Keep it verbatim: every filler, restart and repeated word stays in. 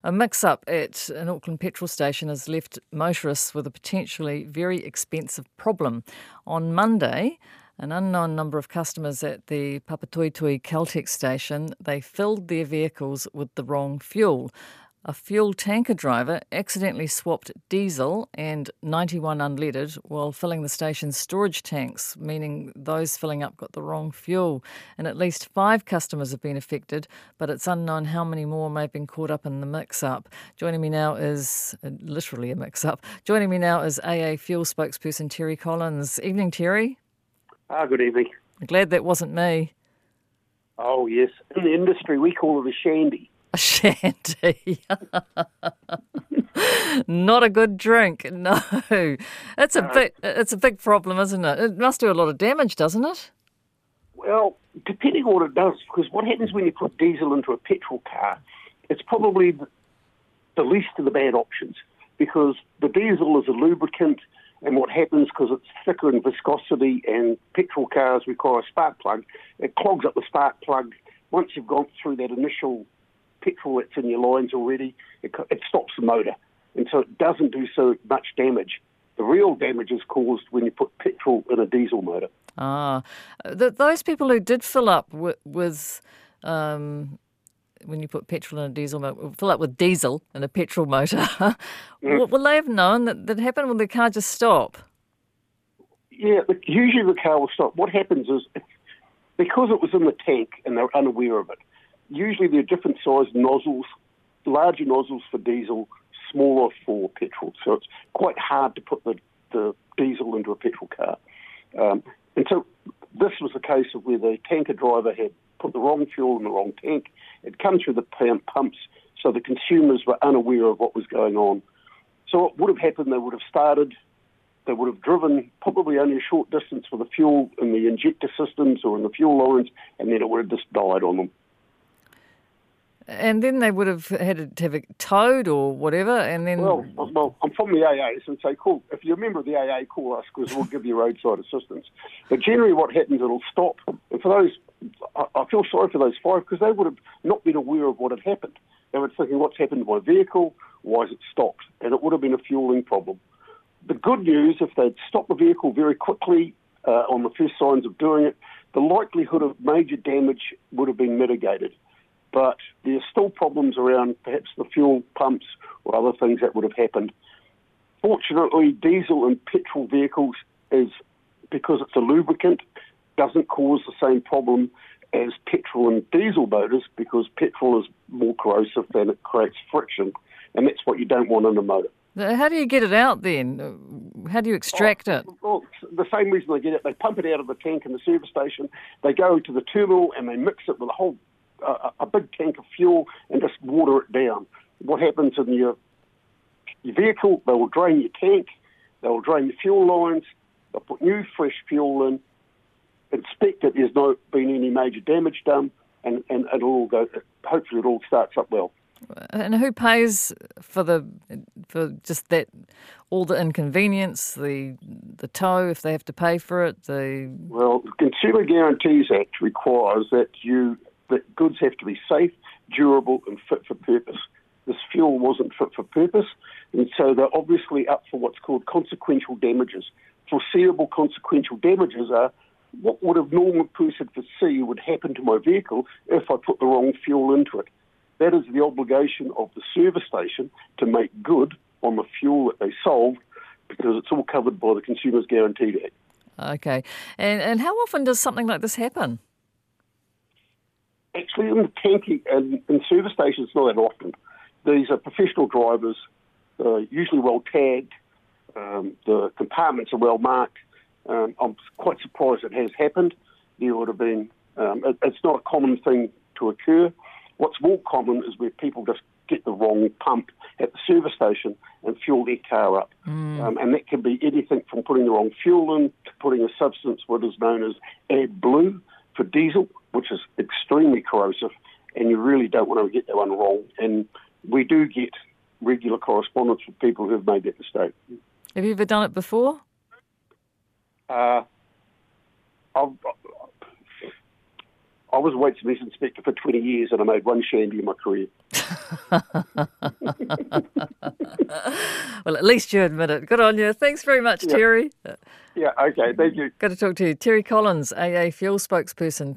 A mix-up at an Auckland petrol station has left motorists with a potentially very expensive problem. On Monday, an unknown number of customers at the Papatoetoe Caltex station, they filled their vehicles with the wrong fuel. A fuel tanker driver accidentally swapped diesel and ninety-one unleaded while filling the station's storage tanks, meaning those filling up got the wrong fuel. And at least five customers have been affected, but it's unknown how many more may have been caught up in the mix-up. Joining me now is, uh, literally a mix-up, joining me now is A A Fuel spokesperson Terry Collins. Evening, Terry. Ah, good evening. I'm glad that wasn't me. Oh, yes. In the industry, we call it a shandy. A shandy. Not a good drink, no. It's a No. big, it's a big problem, isn't it? It must do a lot of damage, doesn't it? Well, depending on what it does, because what happens when you put diesel into a petrol car, it's probably the least of the bad options, because the diesel is a lubricant, and what happens, because it's thicker in viscosity and petrol cars require a spark plug, it clogs up the spark plug. Once you've gone through that initial petrol that's in your lines already, it, it stops the motor. And so it doesn't do so much damage. The real damage is caused when you put petrol in a diesel motor. Ah, th- those people who did fill up with, with um, when you put petrol in a diesel motor, fill up with diesel in a petrol motor, mm. will, will they have known that that happened? Will the car just stop? Yeah, but usually the car will stop. What happens is, because it was in the tank and they're unaware of it, usually there are different sized nozzles, larger nozzles for diesel, smaller for petrol. So it's quite hard to put the, the diesel into a petrol car. Um, and so this was a case of where the tanker driver had put the wrong fuel in the wrong tank. It come through the pumps, so the consumers were unaware of what was going on. So what would have happened, they would have started, they would have driven probably only a short distance with the fuel in the injector systems or in the fuel lines, and then it would have just died on them. And then they would have had to have it towed or whatever, and then... Well, well I'm from the A A, so say, cool. If you're a member of the A A, call us, because we'll give you roadside assistance. But generally what happens, it'll stop. And for those, I, I feel sorry for those five, because they would have not been aware of what had happened. They were thinking, what's happened to my vehicle? Why has it stopped? And it would have been a fueling problem. The good news, if they'd stopped the vehicle very quickly uh, on the first signs of doing it, the likelihood of major damage would have been mitigated. But there's still problems around perhaps the fuel pumps or other things that would have happened. Fortunately, diesel and petrol vehicles, is because it's a lubricant, doesn't cause the same problem as petrol and diesel motors, because petrol is more corrosive and it creates friction, and that's what you don't want in a motor. How do you get it out then? How do you extract oh, it? Well, the same reason they get it. They pump it out of the tank in the service station, they go to the terminal and they mix it with a whole A, a big tank of fuel and just water it down. What happens in your, your vehicle, they will drain your tank, they will drain the fuel lines, they'll put new fresh fuel in, inspect it, there's not been any major damage done, and, and it'll all go, hopefully it all starts up well. And who pays for the for just that, all the inconvenience, the the tow if they have to pay for it? The Well, the Consumer Guarantees Act requires that you that goods have to be safe, durable, and fit for purpose. This fuel wasn't fit for purpose, and so they're obviously up for what's called consequential damages. Foreseeable consequential damages are what would a normal person foresee would happen to my vehicle if I put the wrong fuel into it. That is the obligation of the service station to make good on the fuel that they sold, because it's all covered by the Consumers Guaranteed Act. Okay. And, and how often does something like this happen? Actually, in the tanking and in service stations, not that often. These are professional drivers, uh, usually well tagged. Um, the compartments are well marked. Um, I'm quite surprised it has happened. There would have been. Um, it, it's not a common thing to occur. What's more common is where people just get the wrong pump at the service station and fuel their car up. Mm. Um, and that can be anything from putting the wrong fuel in to putting a substance, what is known as AdBlue for diesel, which is extremely corrosive, and you really don't want to get that one wrong. And we do get regular correspondence with people who have made that mistake. Have you ever done it before? Uh, I've, I was a weights and measures inspector for twenty years and I made one shandy in my career. Well, at least you admit it. Good on you. Thanks very much, Yeah. Terry. Yeah, okay, thank you. Good to talk to you. Terry Collins, A A Fuel spokesperson.